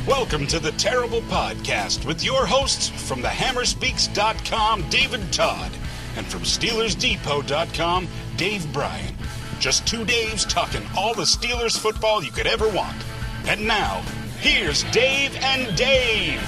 Welcome to the Terrible Podcast with your hosts from thehammerspeaks.com, David Todd, and from SteelersDepot.com, Dave Bryan. Just two Daves talking all the Steelers football you could ever want. And now, here's Dave and Dave.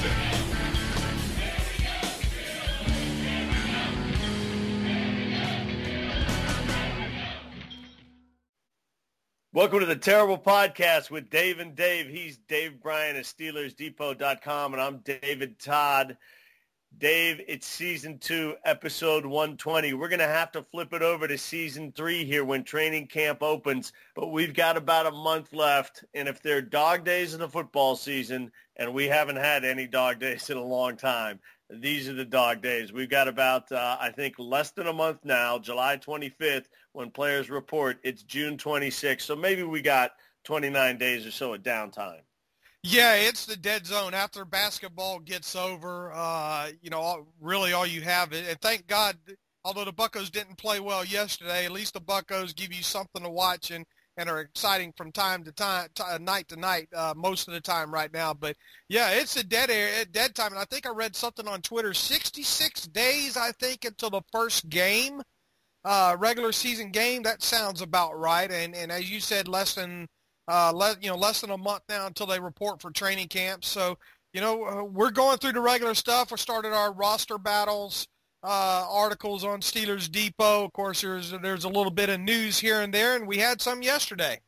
Welcome to the Terrible Podcast with Dave and Dave. He's Dave Bryan of SteelersDepot.com, and I'm David Todd. Dave, it's Season 2, Episode 120. We're going to have to flip it over to Season 3 here when training camp opens, but we've got about a month left, and if there are dog days in the football season, and we haven't had any dog days in a long time, these are the dog days. We've got about, I think, less than a month now, July 25th, when players report. It's June 26th, so maybe we got 29 days or so of downtime. Yeah, it's the dead zone. After basketball gets over, really all you have, and thank God, although the Buccos didn't play well yesterday, at least the Buccos give you something to watch and are exciting from time to time, night to night, most of the time right now. But, yeah, it's a dead time. And I think I read something on Twitter, 66 days, I think, until the first game, regular season game. That sounds about right. And as you said, less than a month now until they report for training camp. So, we're going through the regular stuff. We started our roster battles articles on Steelers Depot. Of course, there's a little bit of news here and there, and we had some yesterday.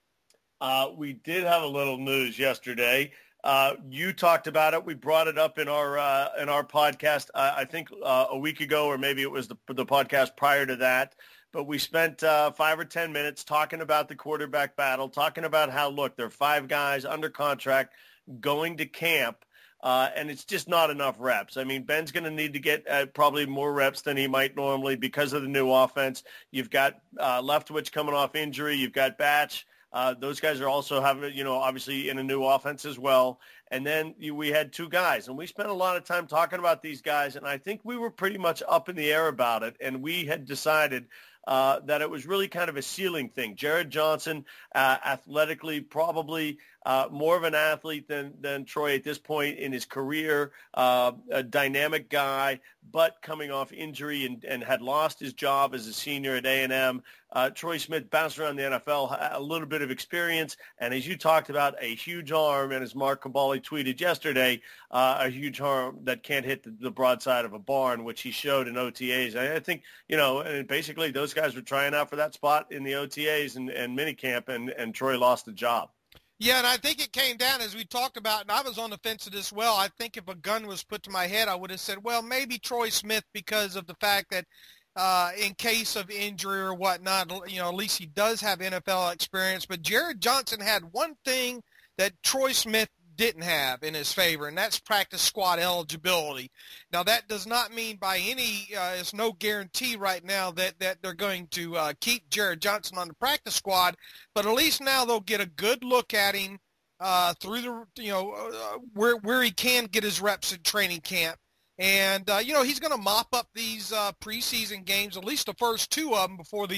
We did have a little news yesterday. You talked about it. We brought it up in our podcast, I think a week ago, or maybe it was the podcast prior to that. But we spent 5 or 10 minutes talking about the quarterback battle, talking about how, look, there are 5 guys under contract going to camp. And it's just not enough reps. I mean, Ben's going to need to get probably more reps than he might normally because of the new offense. You've got Leftwich coming off injury. You've got Batch. Those guys are also having, obviously in a new offense as well. And then we had 2 guys. And we spent a lot of time talking about these guys. And I think we were pretty much up in the air about it. And we had decided that it was really kind of a ceiling thing. Jared Johnson, athletically, probably more of an athlete than Troy at this point in his career, a dynamic guy, but coming off injury and had lost his job as a senior at A&M. Troy Smith bounced around the NFL, a little bit of experience, and as you talked about, a huge arm, and as Mark Cabali tweeted yesterday, a huge arm that can't hit the broadside of a barn, which he showed in OTAs. I think, and basically those guys were trying out for that spot in the OTAs and minicamp, and Troy lost the job. Yeah, and I think it came down, as we talked about, and I was on the fence of this well. I think if a gun was put to my head, I would have said, well, maybe Troy Smith because of the fact that in case of injury or whatnot, at least he does have NFL experience. But Jared Johnson had one thing that Troy Smith didn't have in his favor, and that's practice squad eligibility. Now, that does not mean by any it's no guarantee right now that they're going to keep Jared Johnson on the practice squad, but at least now they'll get a good look at him through the where he can get his reps in training camp. And, he's going to mop up these preseason games, at least the first 2 of them before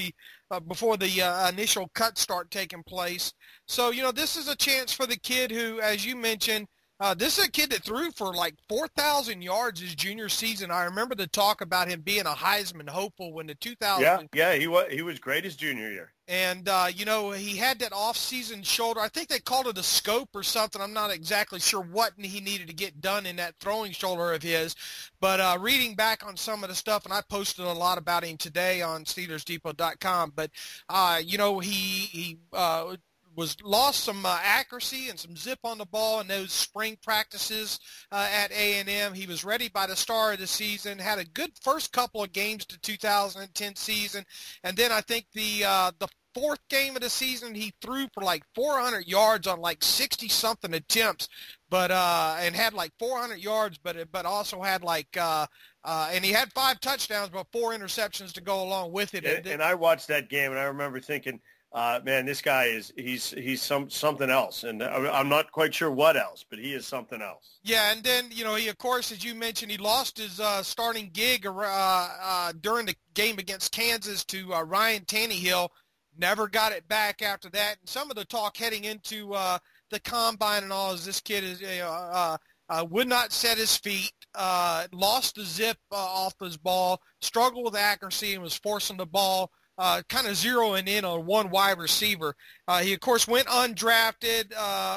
the initial cuts start taking place. So, this is a chance for the kid who, as you mentioned, this is a kid that threw for like 4,000 yards his junior season. I remember the talk about him being a Heisman hopeful when the 2000. Yeah, he was great his junior year. And, he had that off-season shoulder. I think they called it a scope or something. I'm not exactly sure what he needed to get done in that throwing shoulder of his. But reading back on some of the stuff, and I posted a lot about him today on SteelersDepot.com, but, he lost some accuracy and some zip on the ball in those spring practices at A&M. He was ready by the start of the season, had a good first couple of games to 2010 season, and then I think the 4th game of the season he threw for like 400 yards on like 60-something attempts, but and had like 400 yards, but also had like and he had 5 touchdowns, but 4 interceptions to go along with it. And I watched that game, and I remember thinking, man, this guy he's something else, and I'm not quite sure what else, but he is something else. Yeah, and then he, of course, as you mentioned, he lost his starting gig during the game against Kansas to Ryan Tannehill. Never got it back after that. And some of the talk heading into the combine and all is this kid is would not set his feet, lost the zip off his ball, struggled with accuracy, and was forcing the ball kind of zeroing in on one wide receiver. He, of course, went undrafted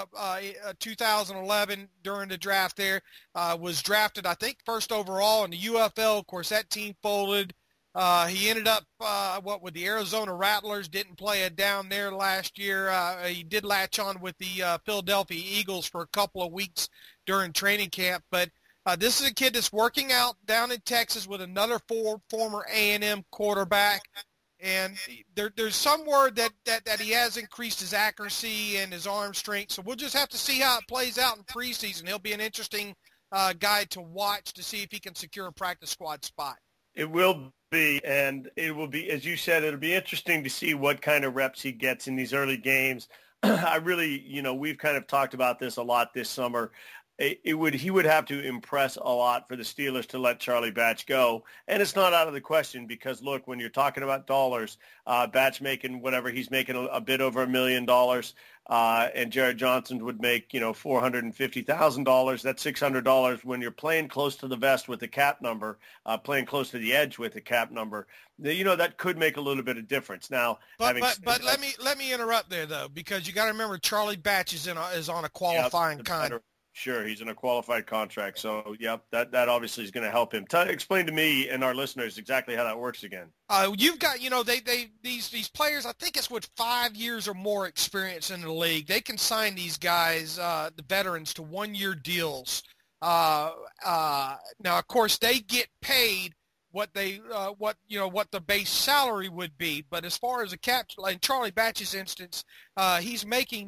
2011 during the draft there, was drafted, I think, first overall in the UFL. Of course, that team folded. He ended up, with the Arizona Rattlers, didn't play it down there last year. He did latch on with the Philadelphia Eagles for a couple of weeks during training camp. But this is a kid that's working out down in Texas with another former A&M quarterback. And there's some word that he has increased his accuracy and his arm strength. So we'll just have to see how it plays out in preseason. He'll be an interesting guy to watch to see if he can secure a practice squad spot. It will be, and it will be, as you said, it'll be interesting to see what kind of reps he gets in these early games. I really, we've kind of talked about this a lot this summer. He would have to impress a lot for the Steelers to let Charlie Batch go. And it's not out of the question because, look, when you're talking about dollars, Batch making whatever, he's making a bit over $1 million, and Jared Johnson would make, $450,000. That's $600 when you're playing close to the vest with the cap number, playing close to the edge with the cap number. That could make a little bit of difference. Now, but let me interrupt there, though, because you got to remember Charlie Batch is on a qualifying contract. Sure, he's in a qualified contract. So, yep, that obviously is going to help him. Explain to me and our listeners exactly how that works again. You've got, these players, I think it's with 5 years or more experience in the league. They can sign these guys, the veterans, to 1-year deals. Now, of course, they get paid what the base salary would be. But as far as a cap, in Charlie Batch's instance, he's making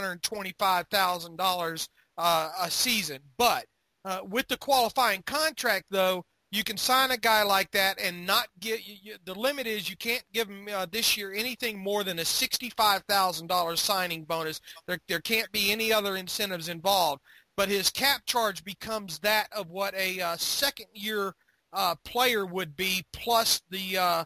$925,000 a season. But with the qualifying contract, though, you can sign a guy like that and not get – the limit is you can't give him this year anything more than a $65,000 signing bonus. There can't be any other incentives involved. But his cap charge becomes that of what a second-year player would be plus the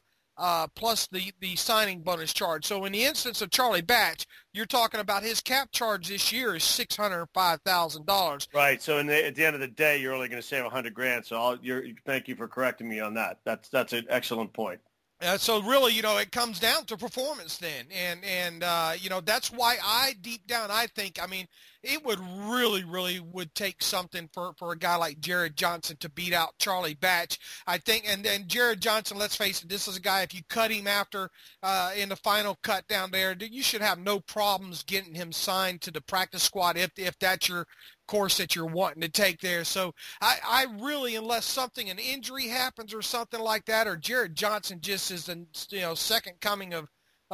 signing bonus charge. So in the instance of Charlie Batch, you're talking about his cap charge this year is $605,000. Right. So at the end of the day, you're only going to save $100,000. So thank you for correcting me on that. That's an excellent point. So really, it comes down to performance then. And that's why deep down, I think, it would really would take something for a guy like Jared Johnson to beat out Charlie Batch. I think, and Jared Johnson, let's face it, this is a guy, if you cut him after in the final cut down there, you should have no problems getting him signed to the practice squad if that's your course that you're wanting to take there. So I really, unless an injury happens or something like that, or Jared Johnson just is the second coming of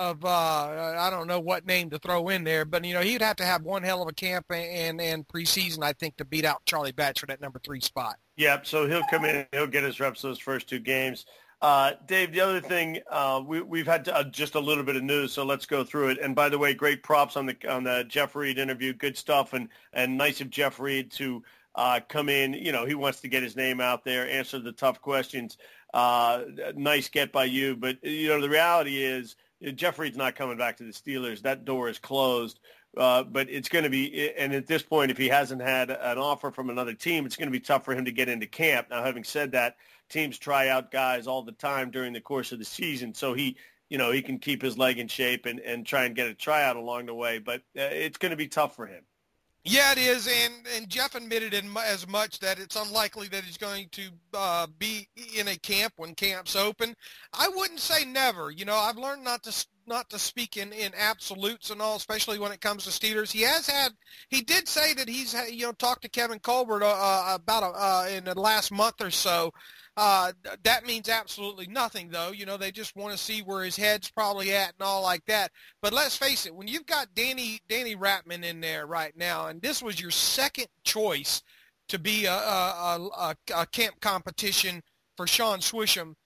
I don't know what name to throw in there, but he'd have to have one hell of a camp and preseason, I think, to beat out Charlie Batch for that number 3 spot. Yep. So he'll come in, he'll get his reps those first 2 games. Dave, the other thing, we've had just a little bit of news, so let's go through it. And by the way, great props on the Jeff Reed interview. Good stuff, and nice of Jeff Reed to come in. He wants to get his name out there, answer the tough questions. Nice get by you. But, the reality is Jeff Reed's not coming back to the Steelers. That door is closed. But it's going to be – and at this point, if he hasn't had an offer from another team, it's going to be tough for him to get into camp. Now, having said that, teams try out guys all the time during the course of the season, so he can keep his leg in shape and try and get a tryout along the way. But it's going to be tough for him. Yeah, it is, and Jeff admitted as much that it's unlikely that he's going to be in a camp when camp's open. I wouldn't say never. I've learned not to speak in absolutes and all, especially when it comes to Steelers. He did say that he's talked to Kevin Colbert about in the last month or so. That means absolutely nothing, though. They just want to see where his head's probably at and all like that. But let's face it, when you've got Danny Ratman in there right now, and this was your second choice to be a camp competition for Sean Swisham,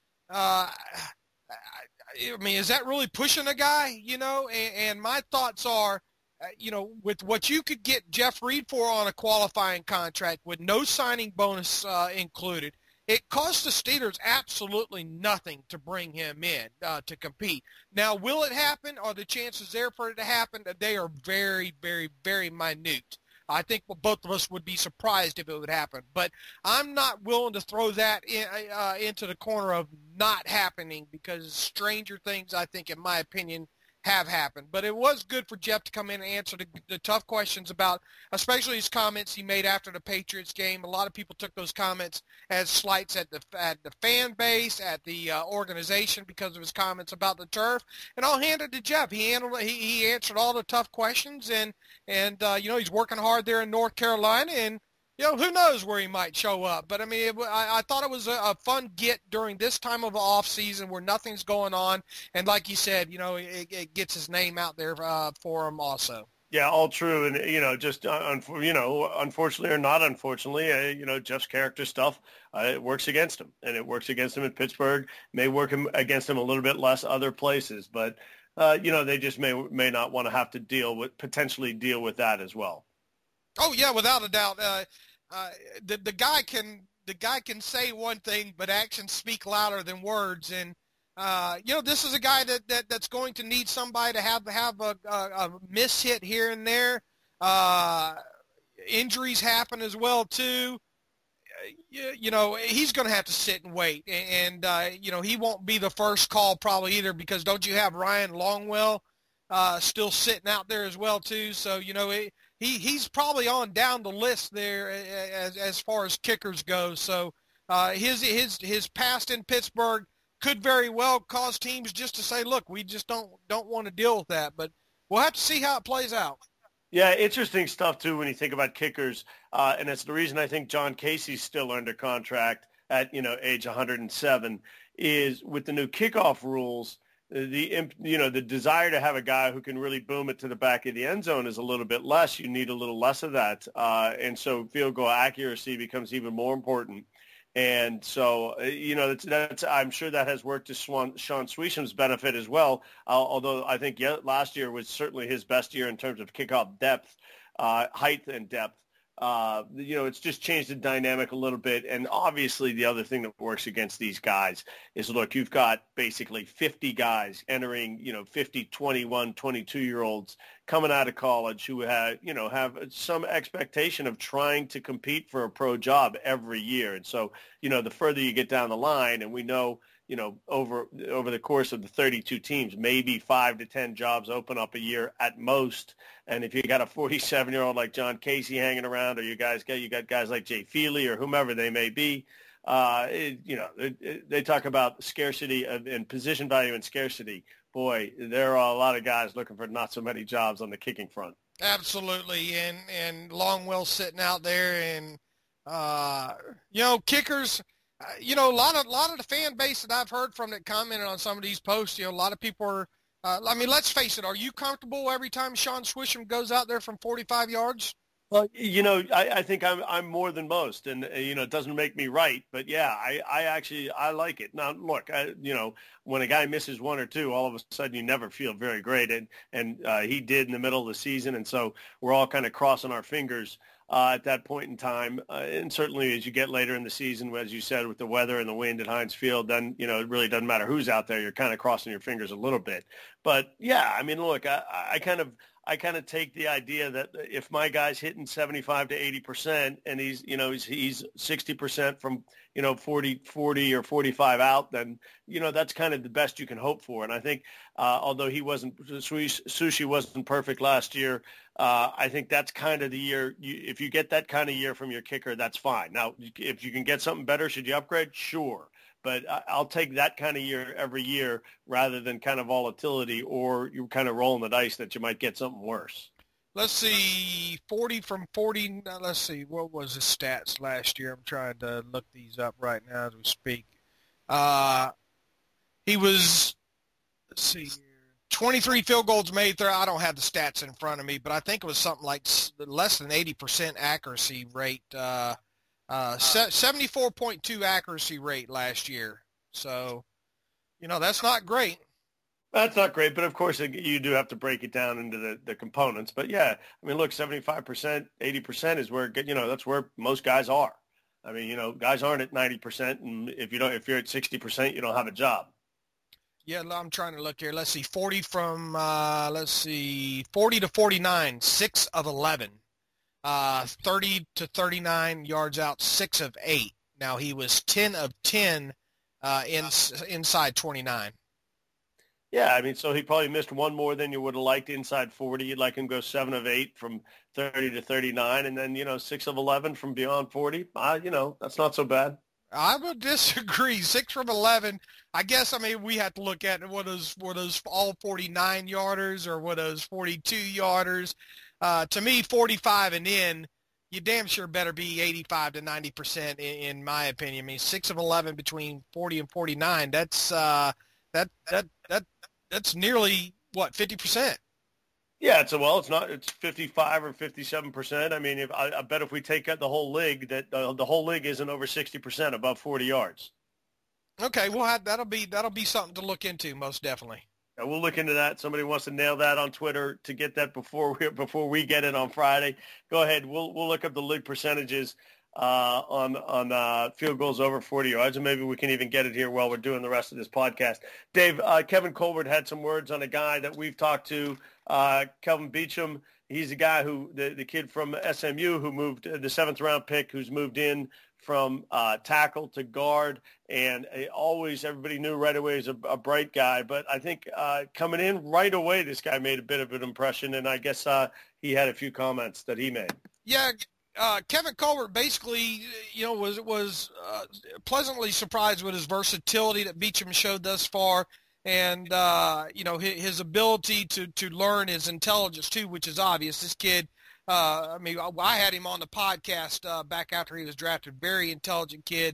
is that really pushing a guy? And my thoughts are, with what you could get Jeff Reed for on a qualifying contract with no signing bonus included, it cost the Steelers absolutely nothing to bring him in to compete. Now, will it happen? Are the chances there for it to happen? They are very, very, very minute. I think both of us would be surprised if it would happen. But I'm not willing to throw that into the corner of not happening, because stranger things, I think, in my opinion, have happened. But it was good for Jeff to come in and answer the tough questions about, especially his comments he made after the Patriots game. A lot of people took those comments as slights at the fan base, at the organization, because of his comments about the turf. And I'll hand it to Jeff. He answered all the tough questions, and he's working hard there in North Carolina, and who knows where he might show up. But, I mean, I thought it was a fun get during this time of off season where nothing's going on. And like you said, it gets his name out there for him also. Yeah, all true. And, just, unfortunately or not unfortunately, Jeff's character stuff, it works against him. And it works against him in Pittsburgh. May work against him a little bit less other places. But, they just may not want to have to potentially deal with that as well. Oh, yeah, without a doubt. The guy can say one thing, but actions speak louder than words. And this is a guy that's going to need somebody to have a miss hit here and there. Injuries happen as well too. He's going to have to sit and wait, and he won't be the first call probably either, because don't you have Ryan Longwell still sitting out there as well too? So He's probably on down the list there as far as kickers go. So his past in Pittsburgh could very well cause teams just to say, look, we just don't want to deal with that. But we'll have to see how it plays out. Yeah, interesting stuff too when you think about kickers, and it's the reason I think John Casey's still under contract at age 107 is with the new kickoff rules. The desire to have a guy who can really boom it to the back of the end zone is a little bit less. You need a little less of that. And so field goal accuracy becomes even more important. And so, that's I'm sure that has worked to Sean Sweesham's benefit as well, although I think last year was certainly his best year in terms of kickoff depth, height and depth. It's just changed the dynamic a little bit. And obviously the other thing that works against these guys is, look, you've got basically 50 guys entering, 50, 21, 22-year-olds coming out of college who have some expectation of trying to compete for a pro job every year. And so, the further you get down the line, and we know, over the course of the 32 teams, maybe 5 to 10 jobs open up a year at most. And if you got a 47-year-old like John Casey hanging around, or you got guys like Jay Feely or whomever they may be, they talk about scarcity and position value and scarcity. Boy, there are a lot of guys looking for not so many jobs on the kicking front. Absolutely, and Longwell sitting out there, and kickers. A lot of the fan base that I've heard from that commented on some of these posts, a lot of people are, let's face it, are you comfortable every time Sean Swisham goes out there from 45 yards? Well, I think I'm more than most, and it doesn't make me right, but yeah, I like it. Now, look, when a guy misses one or two, all of a sudden you never feel very great, and he did in the middle of the season, and so we're all kind of crossing our fingers at that point in time, and certainly as you get later in the season, as you said, with the weather and the wind at Heinz Field, then it really doesn't matter who's out there. You're kind of crossing your fingers a little bit, but yeah, I mean, look, I kind of take the idea that if my guy's hitting 75 to 80% and he's 60% from 40 or 45 out, then that's kind of the best you can hope for. And I think although Sushi wasn't perfect last year, I think that's kind of the year. If you get that kind of year from your kicker, that's fine. Now, if you can get something better, should you upgrade? Sure. But I'll take that kind of year every year rather than kind of volatility, or you're kind of rolling the dice that you might get something worse. Let's see, 40 from 40. Let's see, what was his stats last year? I'm trying to look these up right now as we speak. He was, let's see, 23 field goals made there. I don't have the stats in front of me, but I think it was something like less than 80% accuracy rate. 74.2 accuracy rate last year. So, that's not great. That's not great, but of course you do have to break it down into the components. But yeah, I mean, look, 75%, 80% is where, that's where most guys are. I mean, guys aren't at 90%, and if you're at 60%, you don't have a job. Yeah, I'm trying to look here. Let's see, 40 to 49, 6 of 11. 30 to 39 yards out, 6 of 8. Now he was 10 of 10 inside 29. Yeah, I mean, so he probably missed one more than you would have liked inside 40. You'd like him to go 7 of 8 from 30 to 39, and then 6 of 11 from beyond 40. That's not so bad. I would disagree. 6 from 11. I guess, we have to look at were those all 49 yarders or were those 42 yarders. To me, 45 and in, you damn sure better be 85 to 90% in my opinion. 6 of 11 between 40 and 49. That's that's nearly what, 50%. Yeah, it's 55 or 57%. I mean, I bet if we take out the whole league, that the whole league isn't over 60% above 40 yards. Okay, well, that'll be something to look into, most definitely. Yeah, we'll look into that. Somebody wants to nail that on Twitter to get that before we get it on Friday. Go ahead. We'll look up the league percentages on field goals over 40 yards, and maybe we can even get it here while we're doing the rest of this podcast. Dave, Kevin Colbert had some words on a guy that we've talked to, Kelvin Beachum. He's a guy who, the kid from SMU who moved, the 7th-round pick, who's moved in from tackle to guard, and everybody knew right away he's a bright guy. But I think coming in right away, this guy made a bit of an impression, and I guess he had a few comments that he made. Yeah, Kevin Colbert basically, was pleasantly surprised with his versatility that Beachum showed thus far, and his ability to learn, his intelligence too, which is obvious. This kid, I had him on the podcast back after he was drafted. Very intelligent kid.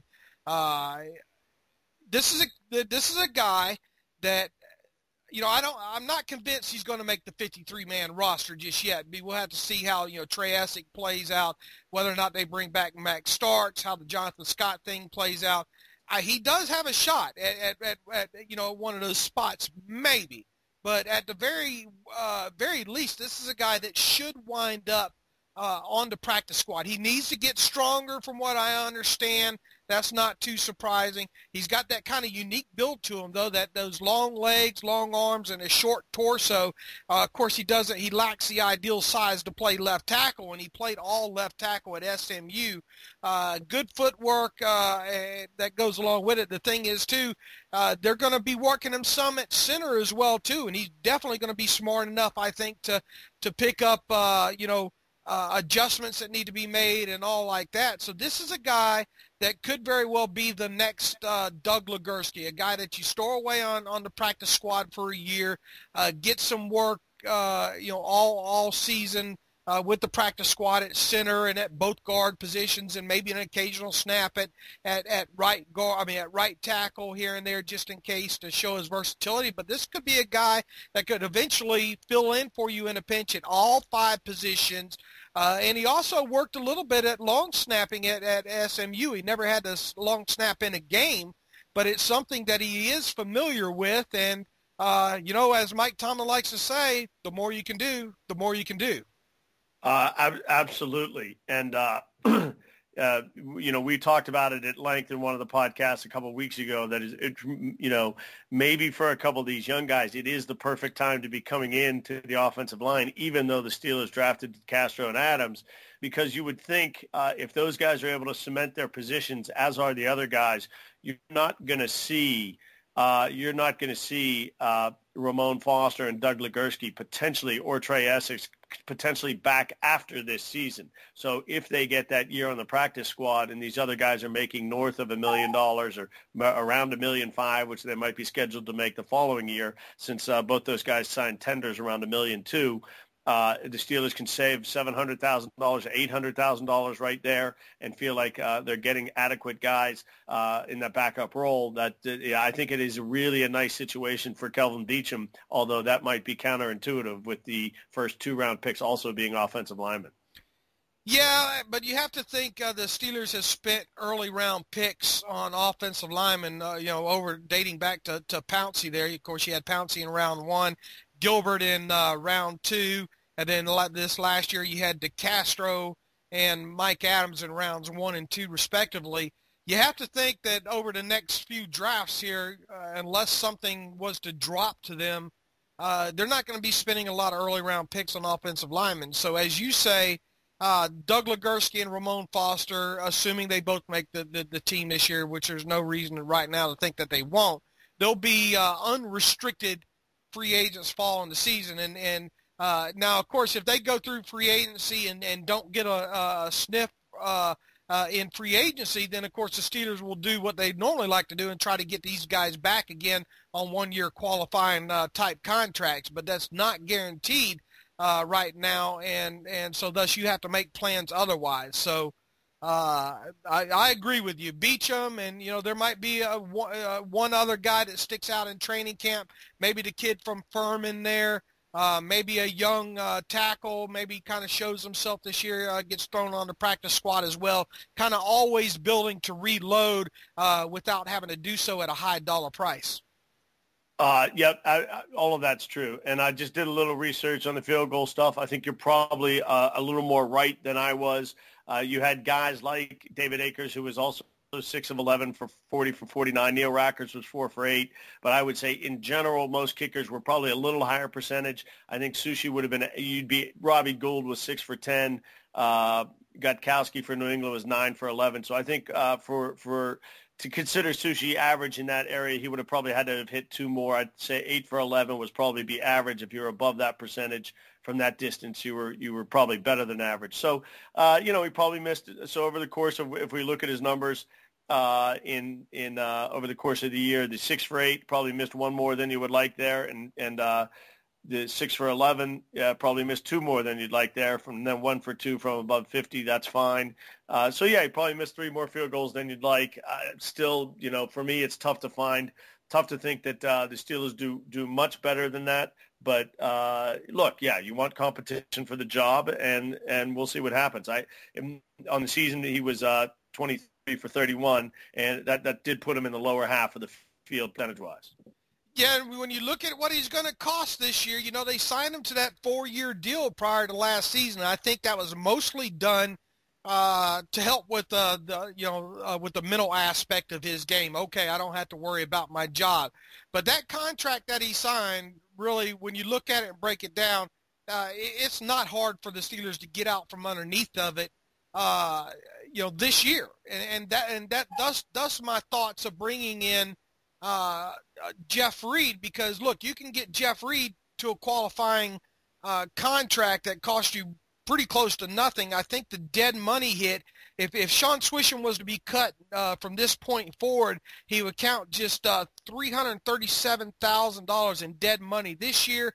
This is a guy that, I'm not convinced he's going to make the 53-man roster just yet. We'll have to see how, Trey Essex plays out, whether or not they bring back Max Starks, how the Jonathan Scott thing plays out. He does have a shot at one of those spots, maybe. But at the very least, this is a guy that should wind up on the practice squad. He needs to get stronger from what I understand. That's not too surprising. He's got that kind of unique build to him, though, that those long legs, long arms, and a short torso. Of course, he lacks the ideal size to play left tackle, and he played all left tackle at SMU. Good footwork that goes along with it. The thing is, too, they're going to be working him some at center as well, too, and he's definitely going to be smart enough, I think, to pick up, adjustments that need to be made and all like that. So this is a guy that could very well be the next Doug Legursky, a guy that you store away on the practice squad for a year, get some work, all season with the practice squad at center and at both guard positions, and maybe an occasional snap at right guard, at right tackle here and there, just in case, to show his versatility. But this could be a guy that could eventually fill in for you in a pinch at all 5 positions. And he also worked a little bit at long snapping at SMU. He never had this long snap in a game, but it's something that he is familiar with. And, as Mike Tomlin likes to say, the more you can do, the more you can do. Absolutely. And, we talked about it at length in one of the podcasts a couple of weeks ago, that is, maybe for a couple of these young guys, it is the perfect time to be coming into the offensive line, even though the Steelers drafted Castro and Adams, because you would think if those guys are able to cement their positions, as are the other guys, you're not going to see Ramon Foster and Doug Legursky potentially, or Trey Essex potentially, back after this season. So if they get that year on the practice squad and these other guys are making north of $1 million or around $1.5 million, which they might be scheduled to make the following year, since both those guys signed tenders around $1.2 million, the Steelers can save $700,000, $800,000 right there, and feel like they're getting adequate guys in that backup role. I think it is really a nice situation for Kelvin Beachum, although that might be counterintuitive with the first 2-round picks also being offensive linemen. Yeah, but you have to think the Steelers have spent early round picks on offensive linemen, over dating back to Pouncey there. Of course, you had Pouncey in round 1, Gilbert in round 2, and then this last year you had DeCastro and Mike Adams in rounds 1 and 2 respectively. You have to think that over the next few drafts here, unless something was to drop to them, they're not going to be spending a lot of early round picks on offensive linemen. So as you say, Doug Legursky and Ramon Foster, assuming they both make the team this year, which there's no reason right now to think that they won't, they'll be unrestricted free agents following the season. And now, of course, if they go through free agency and don't get a sniff in free agency, then, of course, the Steelers will do what they normally like to do and try to get these guys back again on one-year qualifying type contracts. But that's not guaranteed right now, and so thus you have to make plans otherwise. So I agree with you. Beachum, and, there might be one other guy that sticks out in training camp, maybe the kid from Furman there. Maybe a young tackle, maybe kind of shows himself this year, gets thrown on the practice squad as well, kind of always building to reload without having to do so at a high dollar price. Yep, all of that's true. And I just did a little research on the field goal stuff. I think you're probably a little more right than I was. You had guys like David Akers, who was also 6 of 11 for 40 for 49. Neil Rackers was 4 for 8. But I would say in general, most kickers were probably a little higher percentage. I think Sushi would have been, Robbie Gould was 6 for 10. Gutkowski for New England was 9 for 11. So I think to consider Sushi average in that area, he would have probably had to have hit 2 more. I'd say 8 for 11 was probably be average. If you're above that percentage from that distance, you were probably better than average. So, he probably missed. So over the course of, if we look at his numbers over the course of the year, the 6 for 8 probably missed 1 more than you would like there, and the 6 for 11 probably missed 2 more than you'd like there. From then 1 for 2 from above 50, that's fine. So yeah, he probably missed 3 more field goals than you'd like. Still, for me, it's tough to think that the Steelers do much better than that. But look, yeah, you want competition for the job, and we'll see what happens. On the season, he was 23 for 31, and that did put him in the lower half of the field percentage-wise. Yeah, and when you look at what he's going to cost this year, they signed him to that 4-year deal prior to last season. I think that was mostly done to help with with the mental aspect of his game. Okay, I don't have to worry about my job. But that contract that he signed, really, when you look at it and break it down, it's not hard for the Steelers to get out from underneath of it, this year. And thus my thoughts of bringing in Jeff Reed, because look, you can get Jeff Reed to a qualifying contract that costs you pretty close to nothing. I think the dead money hit, if Sean Swisham was to be cut from this point forward, he would count just $337,000 in dead money this year,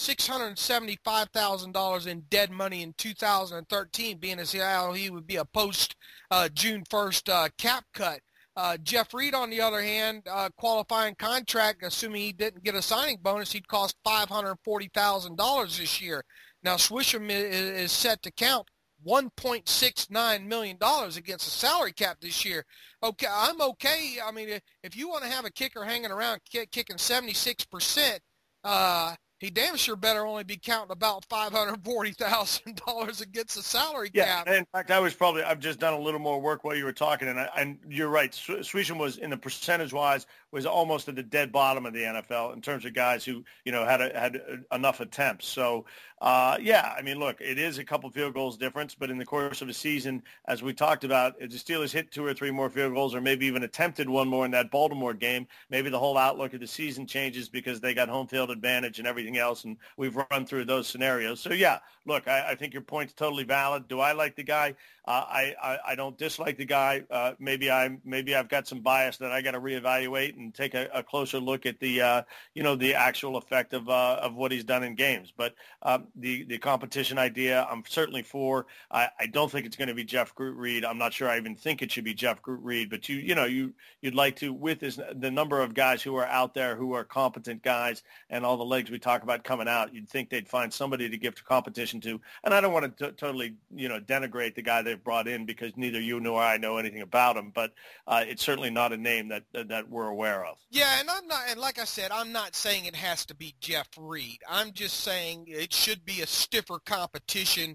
$675,000 in dead money in 2013, being as how he would be a post June 1st cap cut. Jeff Reed, on the other hand, qualifying contract, assuming he didn't get a signing bonus, he'd cost $540,000 this year. Now, Swisham is set to count $1.69 million against the salary cap this year. Okay, I'm okay. I mean, if you want to have a kicker hanging around kicking 76%, he damn sure better only be counting about $540,000 against the salary cap. Yeah, in fact, I've just done a little more work while you were talking, and you're right. Swisham was, in the percentage-wise, was almost at the dead bottom of the NFL in terms of guys who, had enough attempts. So, yeah, I mean, look, it is a couple field goals difference, but in the course of a season, as we talked about, if the Steelers hit 2 or 3 more field goals or maybe even attempted 1 more in that Baltimore game, maybe the whole outlook of the season changes because they got home field advantage and everything else, and we've run through those scenarios. So, yeah, look, I think your point's totally valid. Do I like the guy? I don't dislike the guy. Maybe I've got some bias that I got to reevaluate and take a closer look at the the actual effect of what he's done in games. But the competition idea, I'm certainly for. I don't think it's going to be Jeff Groot Reed. I'm not sure I even think it should be Jeff Groot Reed. But you'd like to, with the number of guys who are out there who are competent guys and all the legs we talk about coming out, you'd think they'd find somebody to give competition to. And I don't want to totally denigrate the guy they've brought in, because neither you nor I know anything about him, but it's certainly not a name that we're aware of. Yeah, and like I said, I'm not saying it has to be Jeff Reed. I'm just saying it should be a stiffer competition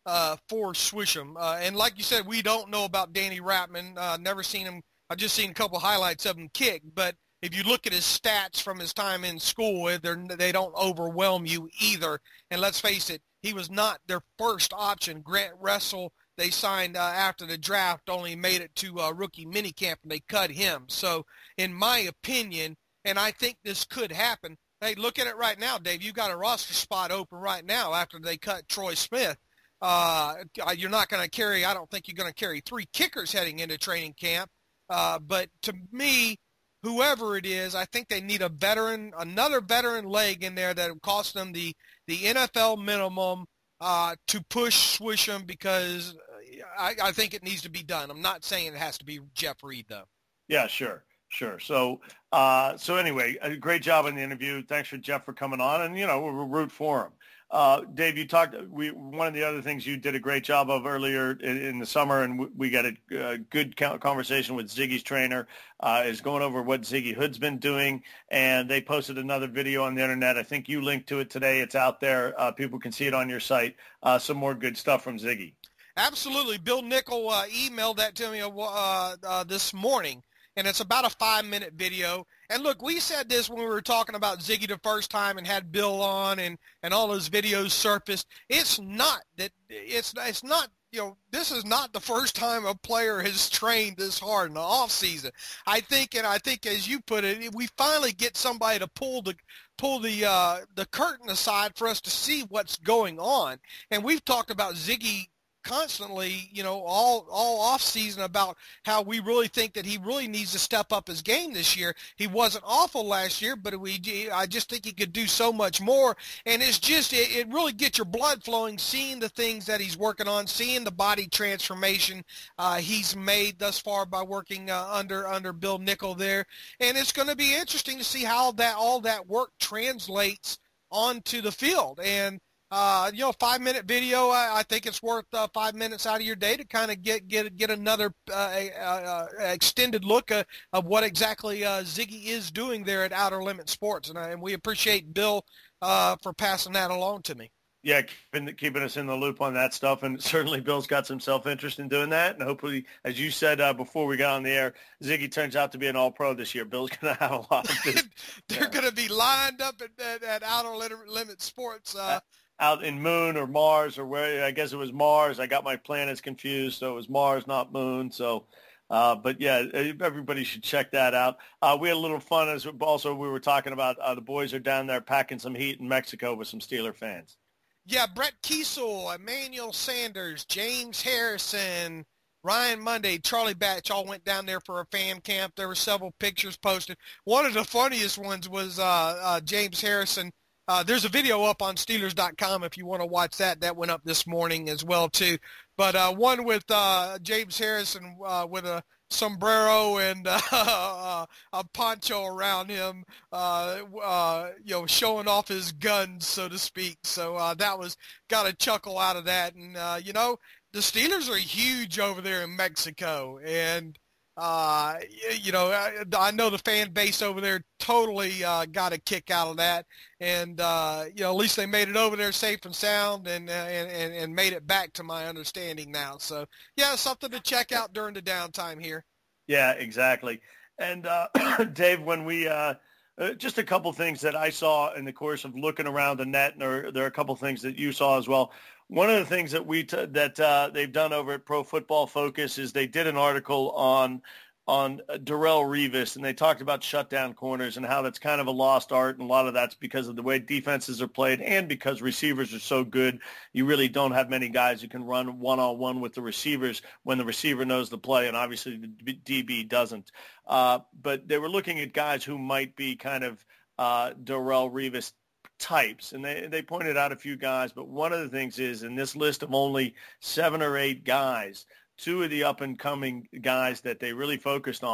for Swisham. And like you said, we don't know about Danny Ratman. Never seen him. I've just seen a couple highlights of him kick. But if you look at his stats from his time in school, they don't overwhelm you either. And let's face it, he was not their first option. Grant Russell, they signed after the draft, only made it to rookie minicamp, and they cut him. So in my opinion, and I think this could happen, hey, look at it right now, Dave. You got a roster spot open right now after they cut Troy Smith. You're not going to carry, I don't think you're going to carry 3 kickers heading into training camp. But to me, whoever it is, I think they need another veteran leg in there that will cost them the NFL minimum to push Swisham, because I think it needs to be done. I'm not saying it has to be Jeff Reed, though. Yeah, sure. So anyway, a great job on the interview. Thanks for Jeff for coming on, and we'll root for him. Dave, you talked. One of the other things you did a great job of earlier in the summer, and we got a good conversation with Ziggy's trainer. Is going over what Ziggy Hood's been doing, and they posted another video on the internet. I think you linked to it today. It's out there. People can see it on your site. Some more good stuff from Ziggy. Absolutely. Bill Nickel emailed that to me this morning. And it's about a 5-minute video. And look, we said this when we were talking about Ziggy the first time and had Bill on and all those videos surfaced. It's not, this is not the first time a player has trained this hard in the off season. I think as you put it, we finally get somebody to pull the curtain aside for us to see what's going on. And we've talked about Ziggy constantly, all off season about how we really think that he really needs to step up his game this year. He wasn't awful last year, but I just think he could do so much more. And it's just, it really gets your blood flowing, seeing the things that he's working on, seeing the body transformation he's made thus far by working under Bill Nickel there. And it's going to be interesting to see how all that work translates onto the field. And 5-minute video, I think it's worth 5 minutes out of your day to kind of get another extended look of what exactly Ziggy is doing there at Outer Limit Sports. And we appreciate Bill for passing that along to me. Yeah, keeping us in the loop on that stuff. And certainly Bill's got some self-interest in doing that. And hopefully, as you said before we got on the air, Ziggy turns out to be an all-pro this year. Bill's going to have a lot of this. They're going to be lined up at Outer Limit Sports. Out in Moon or Mars or where, I guess it was Mars. I got my planets confused, so it was Mars, not Moon. So, but yeah, everybody should check that out. We had a little fun as also we were talking about the boys are down there packing some heat in Mexico with some Steeler fans. Yeah, Brett Kiesel, Emmanuel Sanders, James Harrison, Ryan Monday, Charlie Batch all went down there for a fan camp. There were several pictures posted. One of the funniest ones was James Harrison. There's a video up on Steelers.com if you want to watch that. That went up this morning as well, too. But one with James Harrison with a sombrero and a poncho around him, showing off his guns, so to speak. So that got a chuckle out of that. And, the Steelers are huge over there in Mexico. And, I know the fan base over there totally got a kick out of that, and at least they made it over there safe and sound, and made it back to my understanding now. So yeah, something to check out during the downtime here. Yeah, exactly. And Dave, when we just a couple things that I saw in the course of looking around the net, and there are a couple things that you saw as well. One of the things that they've done over at Pro Football Focus is they did an article on Darrelle Revis, and they talked about shutdown corners and how that's kind of a lost art, and a lot of that's because of the way defenses are played and because receivers are so good. You really don't have many guys who can run one-on-one with the receivers when the receiver knows the play, and obviously the DB doesn't. But they were looking at guys who might be kind of Darrelle Revis types, and they pointed out a few guys, but one of the things is in this list of only 7 or 8 guys, 2 of the up-and-coming guys that they really focused on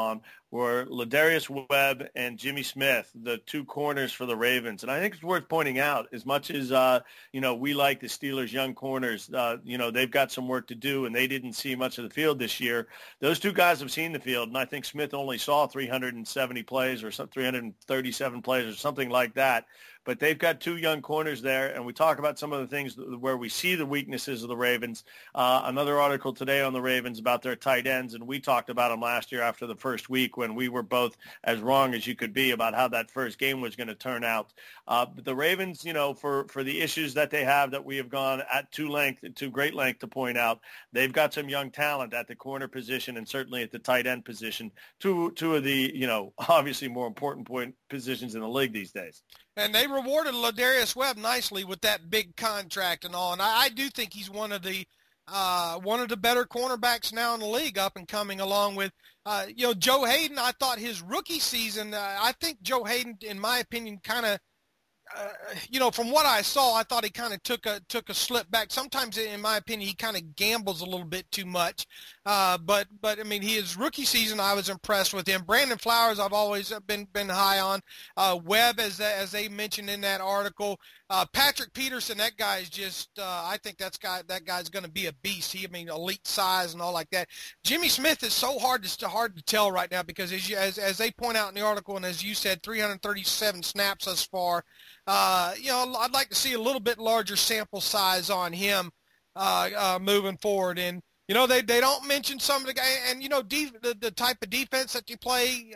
were Ladarius Webb and Jimmy Smith, the two corners for the Ravens. And I think it's worth pointing out, as much as, we like the Steelers' young corners, they've got some work to do, and they didn't see much of the field this year. Those two guys have seen the field, and I think Smith only saw 370 plays or 337 plays or something like that. But they've got two young corners there, and we talk about some of the things where we see the weaknesses of the Ravens. Another article today on the Ravens about their tight ends, and we talked about them last year after the first week when we were both as wrong as you could be about how that first game was going to turn out. But the Ravens, for the issues that they have that we have gone to great length to point out, they've got some young talent at the corner position and certainly at the tight end position, two of the, obviously more important positions in the league these days. And they rewarded Ladarius Webb nicely with that big contract and all. And I do think he's one of the better cornerbacks now in the league, up and coming, along with, Joe Hayden. I thought his rookie season, I think Joe Hayden, in my opinion, kind of, from what I saw, I thought he kind of took a slip back. Sometimes, in my opinion, he kind of gambles a little bit too much. But I mean, his rookie season, I was impressed with him. Brandon Flowers, I've always been high on. Webb, as they mentioned in that article. Patrick Peterson, that guy is just, I think that guy's going to be a beast. Elite size and all like that. Jimmy Smith is so hard to tell right now because as they point out in the article, and as you said, 337 snaps thus far. I'd like to see a little bit larger sample size on him moving forward. And, they don't mention some of the guys, and, the type of defense that you play,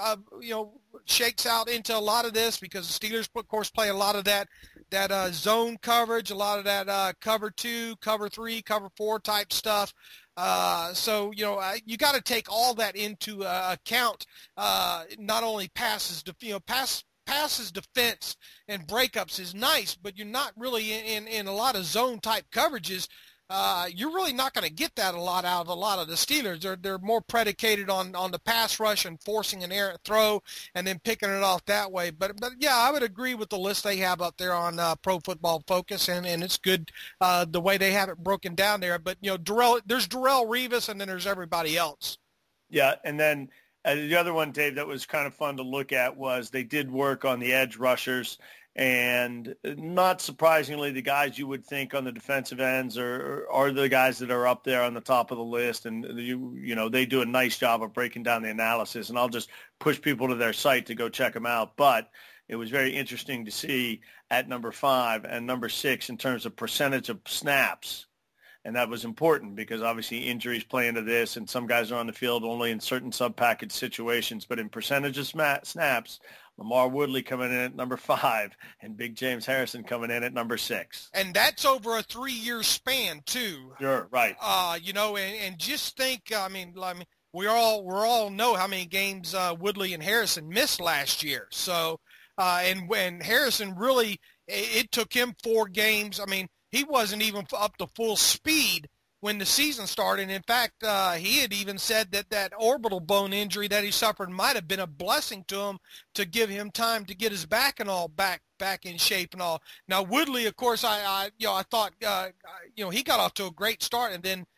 shakes out into a lot of this because the Steelers, of course, play a lot of that zone coverage, a lot of that cover 2, cover 3, cover 4 type stuff. So, you got to take all that into account, not only passes, passes, defense, and breakups is nice, but you're not really in a lot of zone type coverages. You're really not going to get that a lot out of a lot of the Steelers. They're more predicated on the pass rush and forcing an errant throw and then picking it off that way. But yeah, I would agree with the list they have up there on Pro Football Focus, and it's good the way they have it broken down there. But there's Darrelle Revis, and then there's everybody else. Yeah, and then the other one, Dave, that was kind of fun to look at was they did work on the edge rushers. And not surprisingly, the guys you would think on the defensive ends are the guys that are up there on the top of the list. And, they do a nice job of breaking down the analysis. And I'll just push people to their site to go check them out. But it was very interesting to see at number 5 and number 6 in terms of percentage of snaps. And that was important because obviously injuries play into this, and some guys are on the field only in certain sub-package situations. But in percentage of snaps, Lamar Woodley coming in at number 5 and Big James Harrison coming in at number 6. And that's over a 3-year span too. Sure, right. And just think, we all know how many games Woodley and Harrison missed last year. So, and when Harrison really, it took him 4 games. He wasn't even up to full speed when the season started. In fact, he had even said that orbital bone injury that he suffered might have been a blessing to him to give him time to get his back and all back in shape and all. Now Woodley, of course, I thought he got off to a great start, and then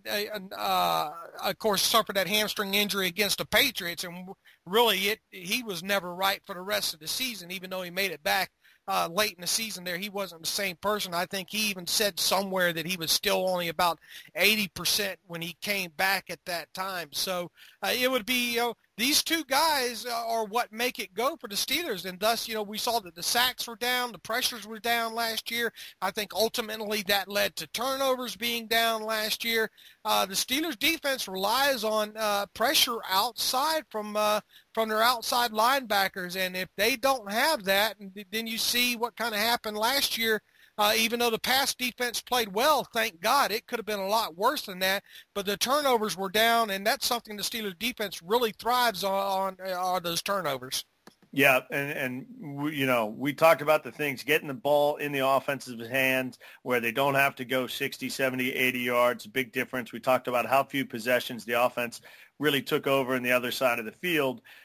of course suffered that hamstring injury against the Patriots, and really he was never right for the rest of the season, even though he made it back. Late in the season there, he wasn't the same person. I think he even said somewhere that he was still only about 80% when he came back at that time. So it would be, these two guys are what make it go for the Steelers. And thus, we saw that the sacks were down, the pressures were down last year. I think ultimately that led to turnovers being down last year. The Steelers defense relies on pressure outside from their outside linebackers. And if they don't have that, then you see what kind of happened last year. Even though the pass defense played well, thank God, it could have been a lot worse than that. But the turnovers were down, and that's something the Steelers defense really thrives on are those turnovers. Yeah, and we talked about the things, getting the ball in the offensive hands where they don't have to go 60, 70, 80 yards, big difference. We talked about how few possessions the offense really took over on the other side of the field.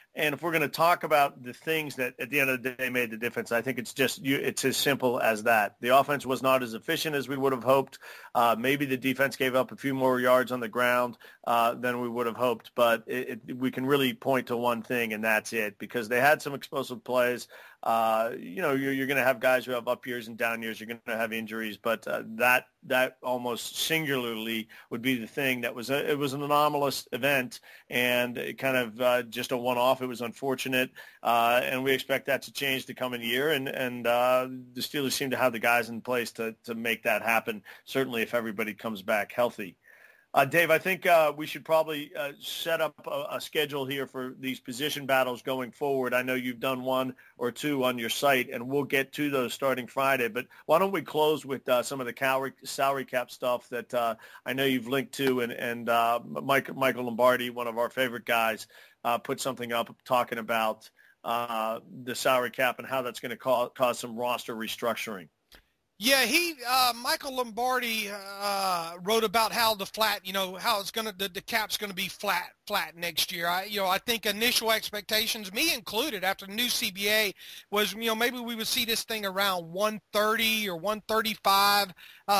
And if we're going to talk about the things that at the end of the day made the difference, I think it's as simple as that. The offense was not as efficient as we would have hoped. Maybe the defense gave up a few more yards on the ground than we would have hoped. But we can really point to one thing, and that's it, because they had some explosive plays. You're going to have guys who have up years and down years. You're going to have injuries, but that almost singularly would be the thing that it was an anomalous event, and it kind of just a one-off. It was unfortunate, and we expect that to change the coming year. And the Steelers seem to have the guys in place to make that happen. Certainly, if everybody comes back healthy. Dave, I think we should probably set up a schedule here for these position battles going forward. I know you've done one or two on your site, and we'll get to those starting Friday. But why don't we close with some of the salary cap stuff that I know you've linked to, and Michael Lombardi, one of our favorite guys, put something up talking about the salary cap and how that's going to cause some roster restructuring. Yeah, Michael Lombardi wrote about how how it's the cap's going to be flat next year. I think initial expectations, me included, after the new CBA was, maybe we would see this thing around 130 or 135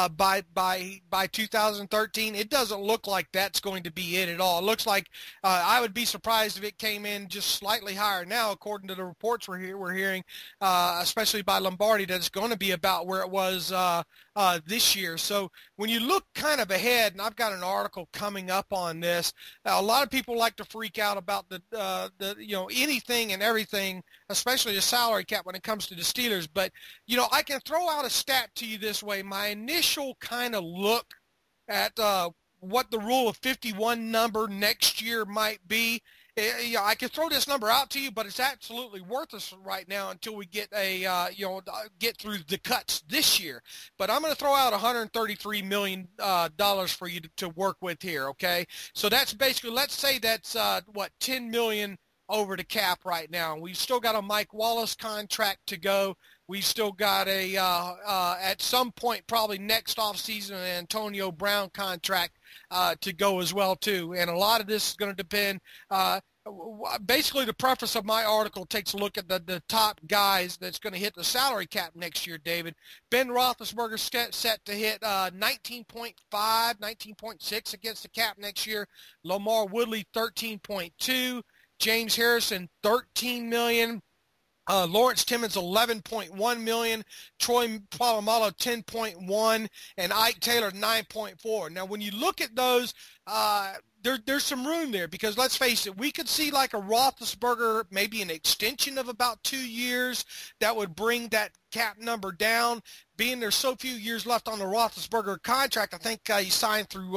by 2013. It doesn't look like that's going to be it at all. It looks like I would be surprised if it came in just slightly higher now, according to the reports we're hearing, especially by Lombardi, that it's going to be about where it was this year. So when you look kind of ahead, and I've got an article coming up on this, a lot of people like to freak out about the anything and everything, especially the salary cap when it comes to the Steelers. But I can throw out a stat to you this way. My initial kind of look at what the rule of 51 number next year might be. I can throw this number out to you, but it's absolutely worthless right now until we get get through the cuts this year. But I'm going to throw out $133 million for you to work with here. Okay, so that's basically, let's say that's $10 million over the cap right now. We've still got a Mike Wallace contract to go. We've still got at some point probably next offseason, an Antonio Brown contract to go as well too. And a lot of this is going to depend. Basically, the preface of my article takes a look at the top guys that's going to hit the salary cap next year, David. Ben Roethlisberger set to hit 19.5, 19.6 against the cap next year. Lamar Woodley, 13.2. James Harrison, $13 million. Lawrence Timmons, $11.1 million. Troy Polamalu, $10.1. And Ike Taylor, $9.4. Now, when you look at those, there's some room there, because let's face it, we could see like a Roethlisberger, maybe an extension of about 2 years that would bring that cap number down. Being there's so few years left on the Roethlisberger contract, I think he signed through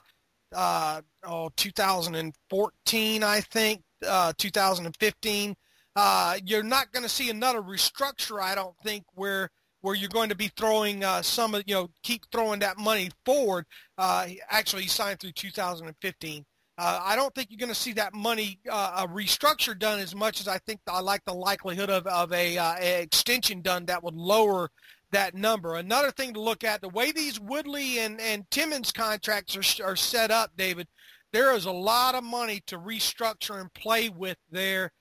2014, I think, 2015. You're not going to see another restructure, I don't think, where you're going to be throwing keep throwing that money forward. Actually, he signed through 2015. I don't think you're going to see that money a restructure done as much as I think I like the likelihood of a extension done that would lower that number. Another thing to look at, the way these Woodley and Timmons contracts are set up, David, there is a lot of money to restructure and play with there.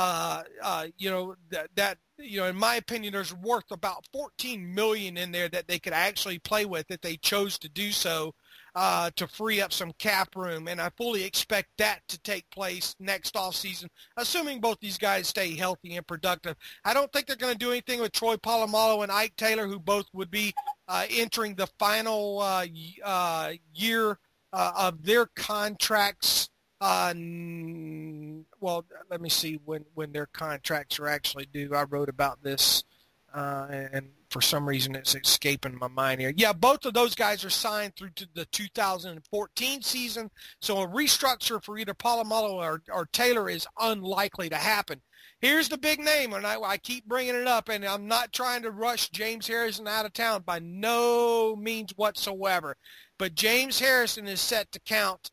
In my opinion, there's worth about $14 million in there that they could actually play with if they chose to do so, to free up some cap room. And I fully expect that to take place next offseason, assuming both these guys stay healthy and productive. I don't think they're going to do anything with Troy Polamalu and Ike Taylor, who both would be entering the final year of their contracts. Well, let me see when their contracts are actually due. I wrote about this, and for some reason it's escaping my mind here. Yeah, both of those guys are signed through to the 2014 season, so a restructure for either Polamalu or Taylor is unlikely to happen. Here's the big name, and I keep bringing it up, and I'm not trying to rush James Harrison out of town by no means whatsoever, but James Harrison is set to count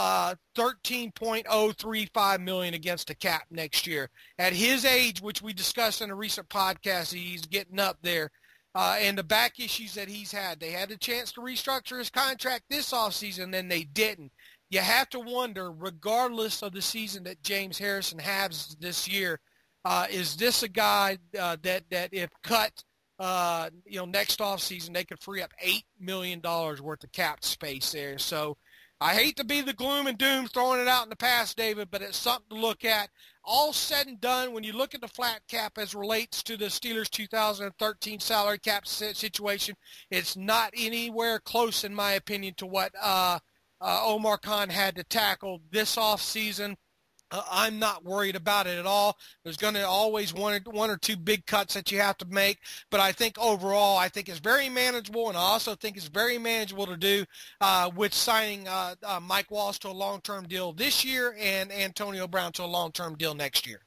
$13.035 million against the cap next year. At his age, which we discussed in a recent podcast, he's getting up there. And the back issues that he's had. They had a chance to restructure his contract this offseason, then they didn't. you have to wonder, regardless of the season that James Harrison has this year, is this a guy that if cut, next offseason, they could free up $8 million worth of cap space there. So I hate to be the gloom and doom throwing it out in the past, David, but it's something to look at. All said and done, when you look at the flat cap as relates to the Steelers' 2013 salary cap situation, it's not anywhere close, in my opinion, to what Omar Khan had to tackle this offseason. I'm not worried about it at all. There's going to always one or two big cuts that you have to make, but I think overall, I think it's very manageable, and I also think it's very manageable to do with signing Mike Wallace to a long-term deal this year and Antonio Brown to a long-term deal next year.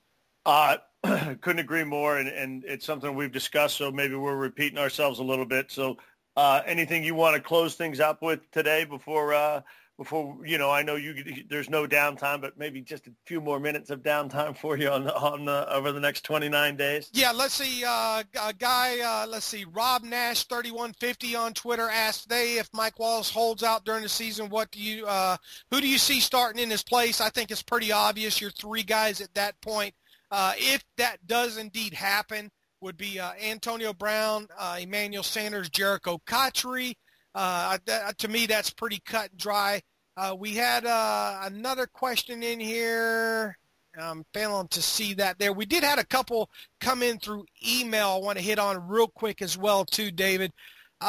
Couldn't agree more, and it's something we've discussed, so maybe we're repeating ourselves a little bit. So anything you want to close things up with today before I know there's no downtime, but maybe just a few more minutes of downtime for you over the next 29 days? Yeah, let's see. Let's see. Rob Nash 3150 on Twitter asked today if Mike Wallace holds out during the season. Who do you see starting in his place? I think it's pretty obvious. Your three guys at that point, if that does indeed happen, would be Antonio Brown, Emmanuel Sanders, Jericho Cotchery. To me, that's pretty cut and dry. We had another question in here. I'm failing to see that there. We did have a couple come in through email I want to hit on real quick as well, too, David. We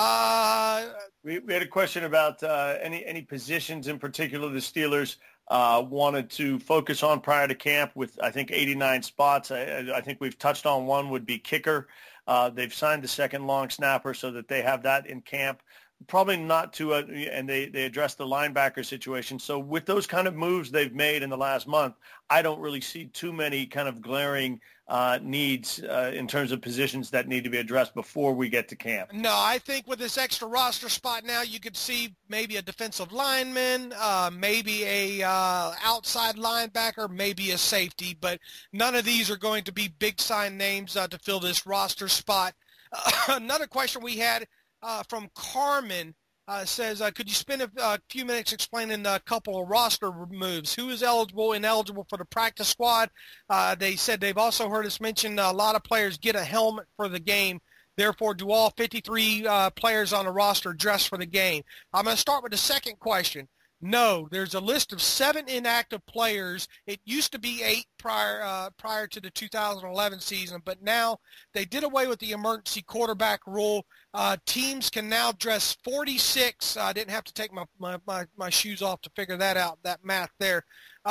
had a question about any positions in particular the Steelers wanted to focus on prior to camp with, I think, 89 spots. I think we've touched on one would be kicker. They've signed the second long snapper so that they have that in camp. Probably not and they addressed the linebacker situation. So with those kind of moves they've made in the last month, I don't really see too many kind of glaring needs in terms of positions that need to be addressed before we get to camp. No, I think with this extra roster spot now, you could see maybe a defensive lineman, maybe a outside linebacker, maybe a safety, but none of these are going to be big sign names to fill this roster spot. Another question we had from Carmen says, could you spend a few minutes explaining a couple of roster moves? Who is eligible, ineligible for the practice squad? They said they've also heard us mention a lot of players get a helmet for the game. Therefore, do all 53 players on the roster dress for the game? I'm going to start with the second question. No, there's a list of 7 inactive players. It used to be 8 prior to the 2011 season, but now they did away with the emergency quarterback rule. Teams can now dress 46. I didn't have to take my shoes off to figure that out, that math there.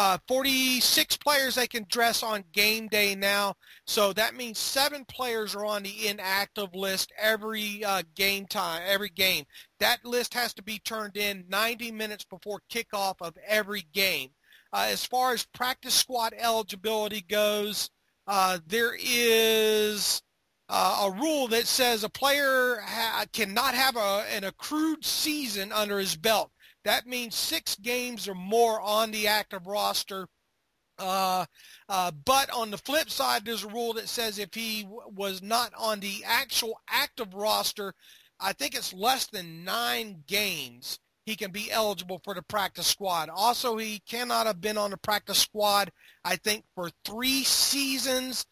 46 players they can dress on game day now. So that means 7 players are on the inactive list every game time, every game. That list has to be turned in 90 minutes before kickoff of every game. As far as practice squad eligibility goes, there is a rule that says a player cannot have an accrued season under his belt. That means 6 games or more on the active roster. But on the flip side, there's a rule that says if he was not on the actual active roster, I think it's less than 9 games, he can be eligible for the practice squad. Also, he cannot have been on the practice squad, I think, for 3 seasons,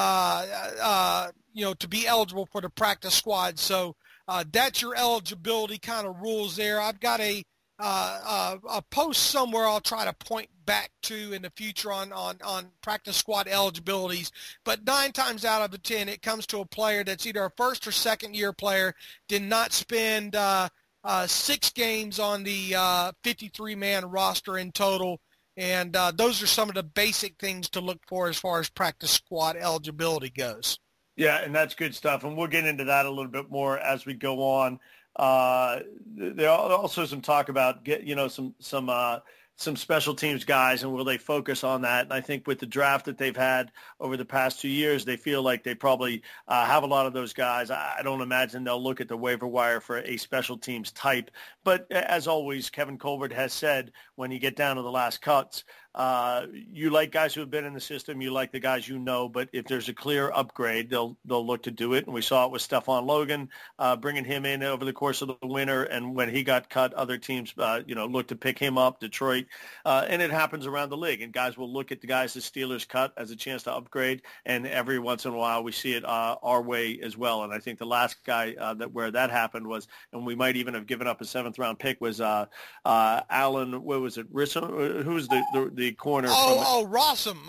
to be eligible for the practice squad. So that's your eligibility kind of rules there. I've got a post somewhere I'll try to point back to in the future on practice squad eligibilities. But 9 times out of the 10, it comes to a player that's either a first or second year player, did not spend 6 games on the 53-man roster in total. And those are some of the basic things to look for as far as practice squad eligibility goes. Yeah, and that's good stuff. And we'll get into that a little bit more as we go on. There are also some talk about some special teams guys, and will they focus on that? And I think with the draft that they've had over the past 2 years, they feel like they probably have a lot of those guys. I don't imagine they'll look at the waiver wire for a special teams type. But as always, Kevin Colbert has said when you get down to the last cuts, You like guys who have been in the system. You like the guys you know. But if there's a clear upgrade, they'll look to do it. And we saw it with Stephon Logan, bringing him in over the course of the winter. And when he got cut, other teams, looked to pick him up, Detroit. And it happens around the league. And guys will look at the guys the Steelers cut as a chance to upgrade. And every once in a while, we see it our way as well. And I think the last guy where that happened was, and we might even have given up a 7th-round pick, was Allen. What was it? Rissom? Who was the corner? Rossum.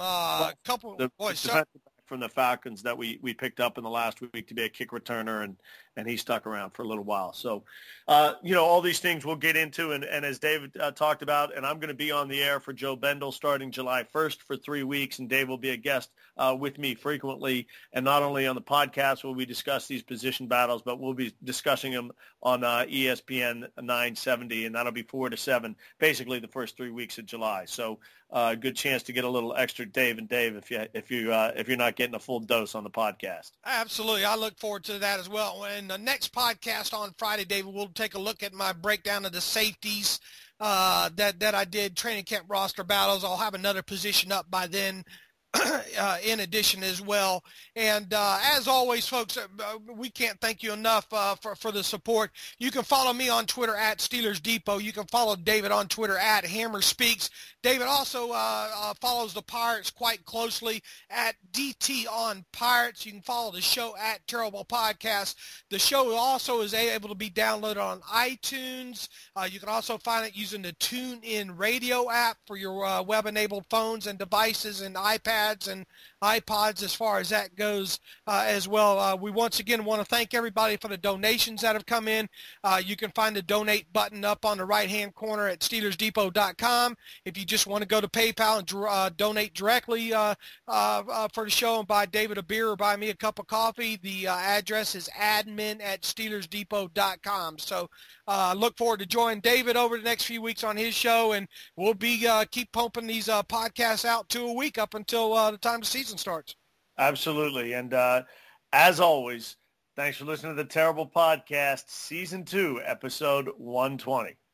From the Falcons that we picked up in the last week to be a kick returner, and he stuck around for a little while. So, all these things we'll get into, and as David talked about, and I'm going to be on the air for Joe Bendel starting July 1st for 3 weeks, and Dave will be a guest with me frequently, and not only on the podcast will we discuss these position battles, but we'll be discussing them on ESPN 970, and that'll be 4 to 7, basically the first 3 weeks of July. So, good chance to get a little extra Dave and Dave if you're not getting a full dose on the podcast. Absolutely, I look forward to that as well. In the next podcast on Friday, David, we'll take a look at my breakdown of the safeties that I did, training camp roster battles. I'll have another position up by then. In addition as well. And as always, folks, we can't thank you enough for the support. You can follow me on Twitter at Steelers Depot. You can follow David on Twitter at Hammer Speaks. David also follows the Pirates quite closely at DT on Pirates. You can follow the show at Terrible Podcast. The show also is able to be downloaded on iTunes. You can also find it using the TuneIn Radio app for your web-enabled phones and devices and iPads and iPods as far as that goes as well. We once again want to thank everybody for the donations that have come in. You can find the donate button up on the right-hand corner at SteelersDepot.com. If you just want to go to PayPal and donate directly for the show and buy David a beer or buy me a cup of coffee, the address is admin@SteelersDepot.com. So look forward to joining David over the next few weeks on his show, and we'll be keep pumping these podcasts out 2 a week up until the time the season starts. Absolutely. And as always, thanks for listening to the Terrible Podcast, Season 2, Episode 120.